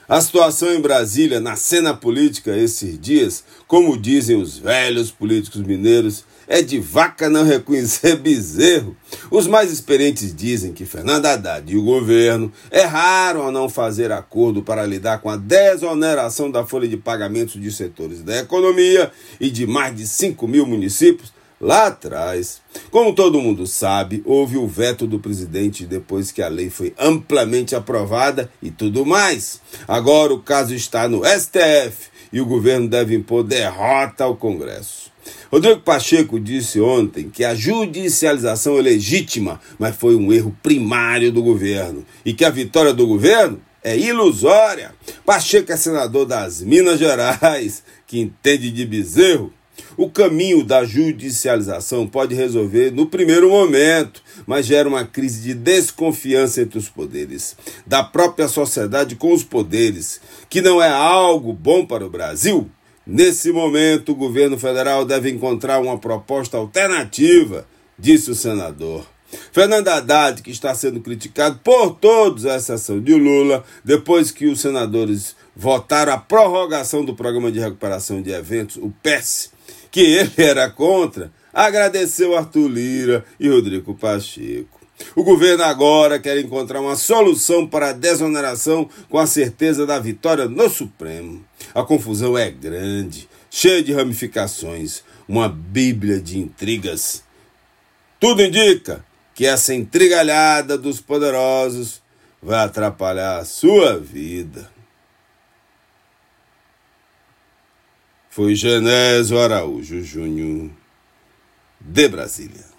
A situação em Brasília, na cena política esses dias, como dizem os velhos políticos mineiros, é de vaca não reconhecer bezerro. Os mais experientes dizem que Fernando Haddad e o governo erraram ao não fazer acordo para lidar com a desoneração da folha de pagamentos de setores da economia e de mais de 5 mil municípios lá atrás. Como todo mundo sabe, houve o veto do presidente depois que a lei foi amplamente aprovada e tudo mais. Agora o caso está no STF e o governo deve impor derrota ao Congresso. Rodrigo Pacheco disse ontem que a judicialização é legítima, mas foi um erro primário do governo e que a vitória do governo é ilusória. Pacheco é senador das Minas Gerais, que entende de bezerro. O caminho da judicialização pode resolver no primeiro momento, mas gera uma crise de desconfiança entre os poderes, da própria sociedade com os poderes, que não é algo bom para o Brasil. Nesse momento, o governo federal deve encontrar uma proposta alternativa, disse o senador. Fernando Haddad, que está sendo criticado por todos, à exceção de Lula, depois que os senadores votaram a prorrogação do Programa de Recuperação de Eventos, o PES, que ele era contra, agradeceu Arthur Lira e Rodrigo Pacheco. O governo agora quer encontrar uma solução para a desoneração com a certeza da vitória no Supremo. A confusão é grande, cheia de ramificações, uma bíblia de intrigas. Tudo indica que essa intrigalhada dos poderosos vai atrapalhar a sua vida. Foi Genésio Araújo Júnior, de Brasília.